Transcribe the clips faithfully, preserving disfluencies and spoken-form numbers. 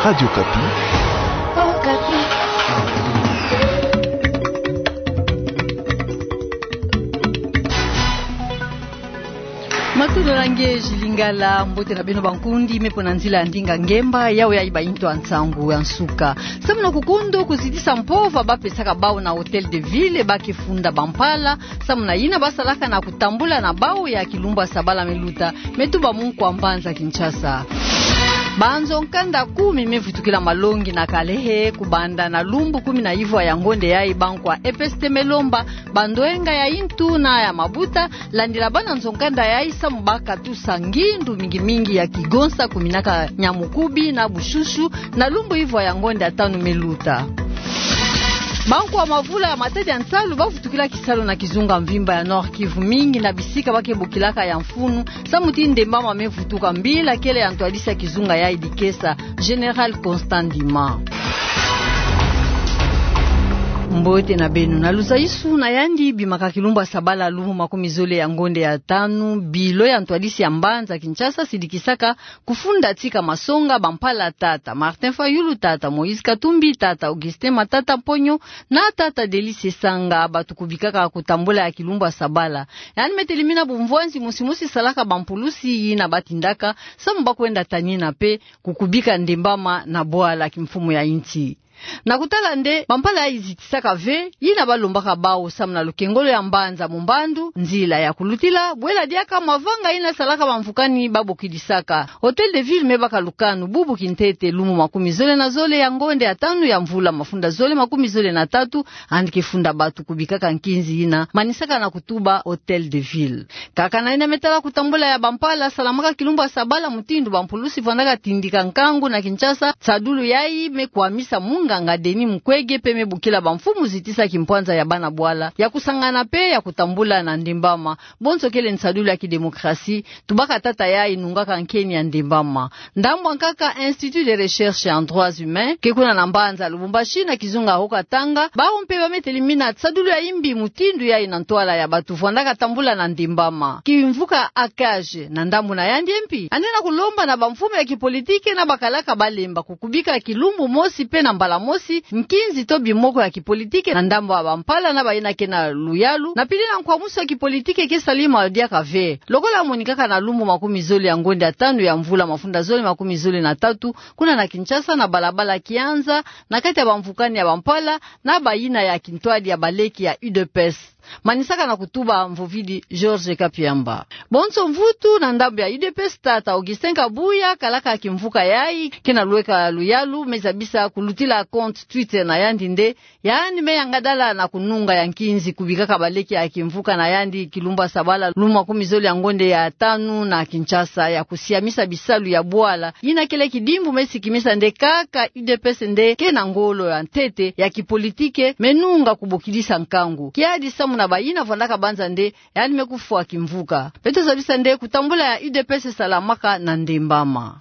Radio Kapi. Oh, Kapi. Matudo lange jilingala mbote na beno bankundi mepo na nzila ndinga ngemba yao ya iba into ansangu ya nsuka. Samuna kukundo kuzidisa mpova bapesaka bao na hotel de ville bakifunda bampala. Samuna ina basalaka na kutambula na bao ya Kilumba Sabala Meluta metuba mungu ambanza Kinshasa. Banzo nkanda kumi mevutukila malongi na kalehe kubanda na lumbu kumi na hivwa ya ngonde ya ibankwa epeste melomba bandoenga ya intu na ya mabuta landila bana nzonkanda ya isa mbaka tu sangindu mingi mingi ya Kigonsa kuminaka Nyamukubi na Bushushu na lumbu hivwa ya ngonde atanu Meluta. Banku wa mavula ya Matadi ya Nsalu bavutukila Kisalo na Kizunga Mvimba ya Nord Kivu mingi na bisika bake bukilaka ya mfunu samuti ndembama mevutuka mbila kele ya Ntwadisa Kizunga ya Idikesa General Constant Dima. Mbote na benu na luzaisu na yandi bimaka Kilumba Sabala lumu makumizole ya ngonde ya tanu bilo ya Ntwadisi ya Mbanza Kinshasa sidikisaka kufunda tika masonga bampala tata Martin Fayulu tata Moise Katumbi tata Augustin Matata Ponyo na tata Delice Sanga batukubikaka kutambula ya Kilumba Sabala yani metelimina bumvuanzi musimusi salaka bampulusi na batindaka samba kwenda tanina pe kukubika ndembama na boa la kimfumu ya inti. Na kutala nde bampala ya izitisaka ve yina balombaka bao samna lukengolo ya Mbanza Mumbandu nzila ya kulutila bwela diaka mavanga ina salaka bamfukani babo kidisaka hotel de ville mebaka lukanu bubu kintete lumu makumi zole na zole ya ngonde atanu ya mvula mafunda zole makumi zole na tatu andike funda batu kubikaka nkinzi ina manisaka na kutuba hotel de ville kaka na ina metala kutambula ya bampala salamaka Kilumba Sabala mutindu bampulusi vandaka tindika nkangu na Kinshasa tsadulu yai mekuamisa munga nga Deni Mkwege peme bukila bamfumu zitisa kimpwanza ya bana bwala ya kusangana pe ya kutambula na ndimbama bonso kele nsadulu ya kidemokrasi tubaka tata ya inungaka nkeni ya ndimbama ndambo nkaka Institut de Recherche en Droits Humains kekuna na Mbanza Lubumbashi na Kizunga hoka Tanga bao mpe bametelimina tsadulu ya imbi mutindu ya inantwala ya batu vwandaka tambula na ndimbama kimvuka akaje na ndambu na yandi mpi anena kulomba na bamfumu ya kipolitike na bakalaka balemba kukubika Kilumbu mosi pe na mbala mosi mkinzi to bimoko ya kipolitike na ndambo wa bampala na baina kena luyalu na pili na nkwamuso ya kipolitike ke salima wadia kave lokola monikaka na lumbu makumi zole ya ngonde atanu ya mvula mafunda zole makumi zole na tatu kuna na Kinshasa na balabala Kianza na kati ya bamfukani ya bampala na baina ya Kintwadi ya baleki ya U D P S manisaka na kutuba mvuvidi George Kapiamba bonso mvutu na ndambo ya U D P S tata Augustin Kabuya kalaka akimvuka yai kena luweka luyalu mezabisa kulutila account Twitter na yandi nde yani meyangadala na kununga ya nkinzi kubikaka baleki akimvuka na yandi Kilumba Sabala luma kumizoli ya ngonde ya tanu na Kinshasa ya kusiamisa bisalu ya bwala yina kile kidimbu mesi kimisa nde kaka U D P S nde kena ngolo ya ntete ya kipolitike menunga kubukilisa nkangu kiadi samu na bayina vondaka banza nde yani mekufu akimvuka peto zabisa nde kutambula ya U D P S salamaka na ndembama.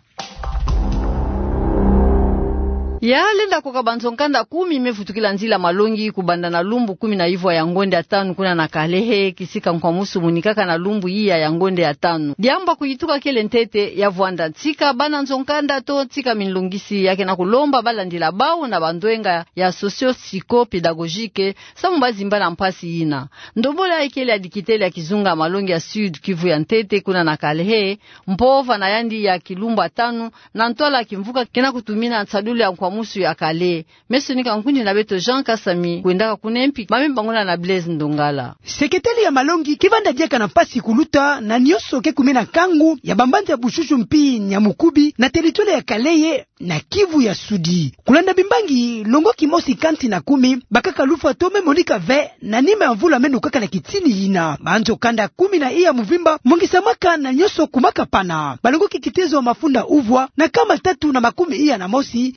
Ya lenda koka banzonkanda kumi mefutukila nzila malongi kubanda na lumbu kumi na hivwa ya ngonde atanu kuna na kalehe kisika nkwamusu munikaka na lumbu iya ya ngonde atanu. Diamba kuyituka kele ntete ya vuanda tika bana nzonkanda to tika minlungisi yake na kulomba bala ndila bao na bandoenga ya socio-psycho-pedagogike sambazi mbana mpasi ina. Ndobola ya kele ya dikitele ya Kizunga malongi ya Sud Kivu ya ntete kuna na kalehe mpova na yandi ya Kilumba atanu na ntola kimvuka kena kutumina tsadulu ya nkwamusu musu ya kale mesonika nkundi na beto Jean Kasami kuendaka kunempi mami bangona na Blaise Ndongala sekretari ya malongi kivanda diaka na pasi kuluta na nyoso ke kumena kangu ya Bambanza ya Bushushu mpi Nyamukubi na teritole ya Kaleye na Kivu ya Sudi kulanda bimbangi longo kimosi kanti na kumi bakaka lufa tome monika ve na nime mvula menu kaka na kitini ina banzo kanda kumi na iya muvimba mongisamaka na nyoso kumaka pana balongo kikitezo wa mafunda uvwa na kama tatu na makumi iya na mosi mefutukila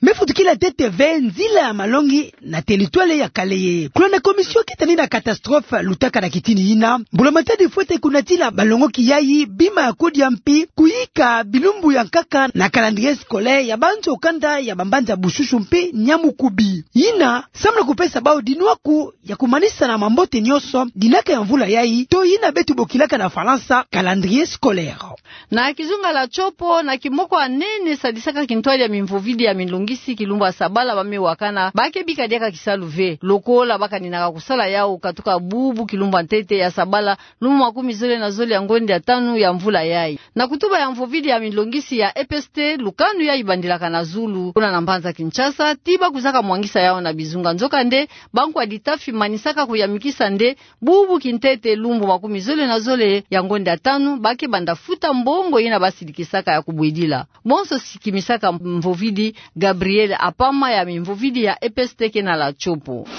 bila T T V nzila ya Malongi na teritwale ya Kaleye. Kuna na komisio kitani na katastrofe lutaka na kitini ina mbula matadi fuete kunatila balongo kiyayi bima ya kodi ya mpi kuyika bilumbu ya nkaka na calendrier scolaire ya banzo ukanda ya bambanza bushushu mpi Nyamukubi ina samla kupesa bao dinuaku ya kumanisa na mambote nyoso dinaka ya mvula yayi to ina betu bokilaka na Faransa calendrier scolaire na kizunga la chopo na kimoko anene sadisaka kintwali ya mimvovidi ya milungisi kilumba sabala bame wakana bake bikadiaka kisaluve lokola baka ninaka kusala yao katuka bubu kilumba ntete ya sabala lumu makumi zole na zole ya ngondi ya tanu ya mvula yai na kutuba ya mvovidi ya milungisi ya E P S T lukanu ya ibandilaka na Zulu kuna na Mbanza Kinshasa tiba kuzaka mwangisa yao na bizunga nzoka nde banku aditafi manisaka kuyamikisa nde bubu kintete lumbu makumi zole na zole ya ngondi ya tanu bake bandafuta mbongo ina basidikisaka ya kubwidila bonso sikimisaka mvovidi Gabriel apama ya mvovidi ya E P S T kena la chopo.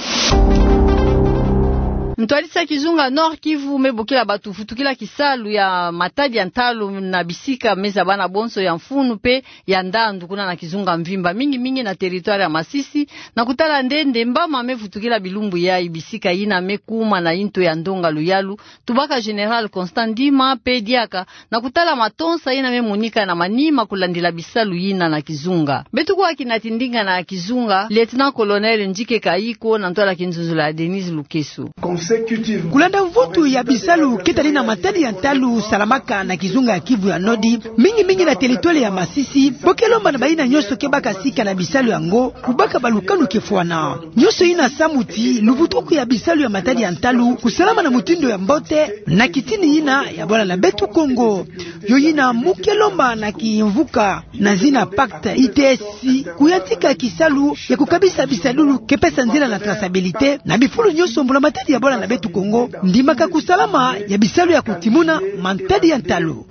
Mtualisa kizunga Nord Kivu mebokila batu futukila kisalu ya matadi ya ntalo na bisika meza bana bonso ya mfunu pe ya ndandu kuna na kizunga mvimba mingi mingi na teritwari ya Masisi na kutala ndende mbama mefutukila bilumbu ya ibisika ina mekuma na into ya ndonga luyalu tubaka General Constant Dima pe diaka na kutala matonsa ina memunika na manima kulandila bisalu ina na kizunga betu kwa kinatindinga na kizunga Lieutenant Colonel Njike Kaiko na ntola kinzuzula Denise Lukesu. Kulanda mvutu ya bisalu kitani na matadi ya ntalu salamaka na kizunga ya Kivu ya Nodi mingi mingi na teritwale ya Masisi bokelomba na baina nyoso kebaka sika na bisalu yango kubaka balukanu kefuana nyoso ina samuti luvutuku ya bisalu ya matadi ya ntalu kusalama na mutindo ya mbote na kitini ina ya bwana na betu Kongo yo ina mukelomba na kiimvuka na zina pacte I T S kuyatika kisalu ya kukabisa bisalulu kepesa nzila na traçabilité na bifulu nyoso mbula matadi ya bwana na betu Kongo ndimaka kusalama ya bisalu ya kutimuna mantadi ya ntalo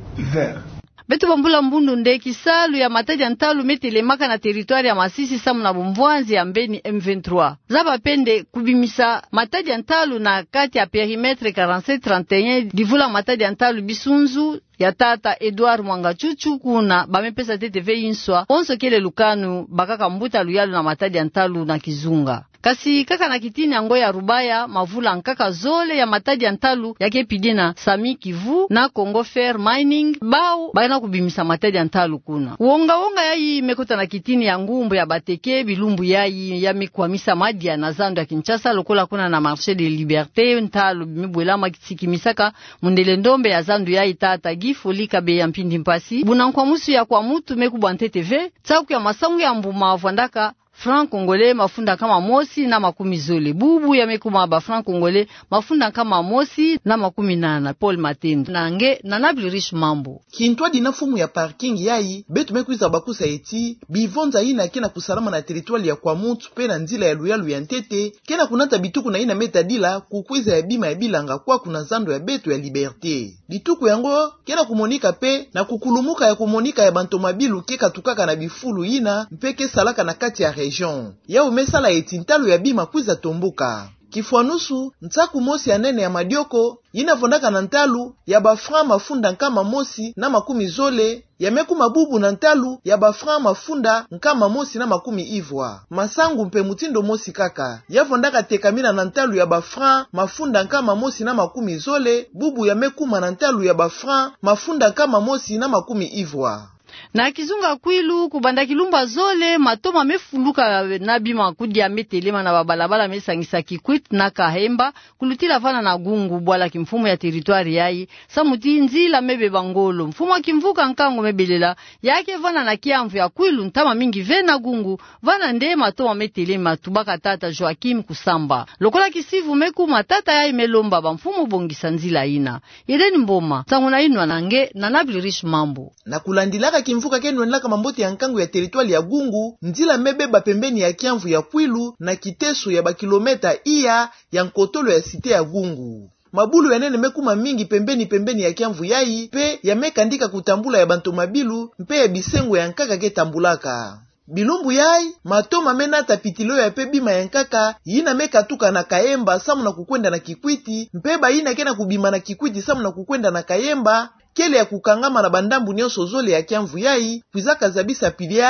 betu bambula mbundu nde kisalu ya matadi ya ntalo metelemaka na teritwari ya Masisi samu na Bumvwanzi ya mbeni M vingt-trois zaba pende kubimisa matadi ya ntalo na kati ya perimetre quarante-sept trente et un divula matadi ya ntalo bisunzu ya tata Edouard Mwangachuchu kuna bamepesa T T V inswa onso kele lukanu bakaka mbuta luyalu na matadi ya ntalo na kizunga kasi kaka na kitini yango ya Rubaya mavula nkaka zole ya matadi ya ntalu yake pidina Sami Kivu na Congo Fair Mining bao baina kubimisa matadi ya ntalu kuna uonga wonga yayi mekuta na kitini ya ngumbu ya Bateke bilumbu yayi ya mikwamisa madia na zando ya Kinshasa lokola kuna na marché de liberté ntalu mibwelama kisikimisaka mundele ndombe ya zando yayi tata Gifolika be ya mpindi mpasi bunankwa musu ya kwa mutu mekubwa T T V tsaku ya masangu ya mbuma avandaka franc congolais mafunda kama mosi na makumi zole bubu ya mekuma ba franc congolais mafunda kama mosi na makumi nana Paul Matendo nange nanabli riche mambo kintwa dina fumu ya parking yayi betu mekuiza bakusa eti bivonza ina kena kusalama na territoire ya kwa mutu pe na nzila ya luyalu ya ntete kena kunata bituku na ina metadila kukwiza ya bima ya bilanga kwa kuna zando ya betu ya liberté bituku yango kena kumonika pe na kukulumuka ya kumonika ya bantomabilu keka tukaka na bifulu ina mpeke salaka na kati ya region ya umesala etintalo ya bima kwiza tombuka kifuanusu ntsaku mosi ya nene ya madioko inavondaka na ntalu ya bafran mafunda nkama mosi na makumi zole ya meku mabubu na ntalu ya bafran mafunda nkama mosi na makumi ivwa masangu mpe mutindo mosi kaka yavondaka tekamina na ntalu ya bafran mafunda nkama mosi na makumi zole bubu ya mekuma na ntalu ya bafran mafunda nkama mosi na makumi ivwa na kizunga kwilu kubanda kilumba zole matoma mefuluka na bima kudia metelema na babalabala mesangisa Kikwit na Kahemba kulutila vana na gungu bwala kimfumo ya teritwari yayi samuti nzila mebe bangolo mfumo kimvuka nkango mebelela yake vana na kiamvu ya kwilu ntama mingi vena gungu vana nde matoma metelema tubaka tata Joakim Kusamba lokola kisivu meku matata yayi melomba ba mfumo bongisa nzila ina yedeni mboma tanguna inwa nange nanabli riche mambo na kulandilaka kimvuka kenu nlaka mambote ya nkangu ya teritwali ya gungu nzila mebeba pembeni ya kiamvu ya kwilu na kiteso ya bakilometa iya ya nkotolo ya site ya gungu mabulu ya nene mekuma mingi pembeni pembeni ya kiamvu yayi pe ya mekandika kutambula ya bantomabilu mpe ya bisengo ya nkaka ketambulaka bilumbu yayi matoma menata pitilo ya pe bima ya nkaka yina mekatuka na Kayemba samu na kukwenda na Kikwiti mpeba yina kena kubima na Kikwiti samu na kukwenda na Kayemba kele ya kukangama na bandambu nyonso zole ya kiamvu yayi kwizaka zabisa pili yayi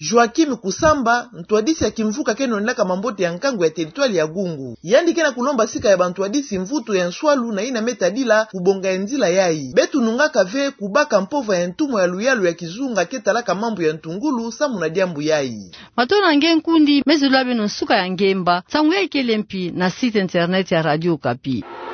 Joakim Kusamba ntwadisi akimvuka keno ndaka mambote ya nkango ya teritwali ya Gungu. Yandi kena kulomba sika ya bantwadisi mvuto ya nswalu na ina metadila kubonga enzila yayi. Betu nungaka ve kubaka mpova ya ntumo ya luyalu ya kizunga ketalaka mambu ya ntungulu samu na diambu yayi. Matona nge nkundi mezulabe no suka ya ngemba sangu ya ikelempi na site internet ya Radio Okapi.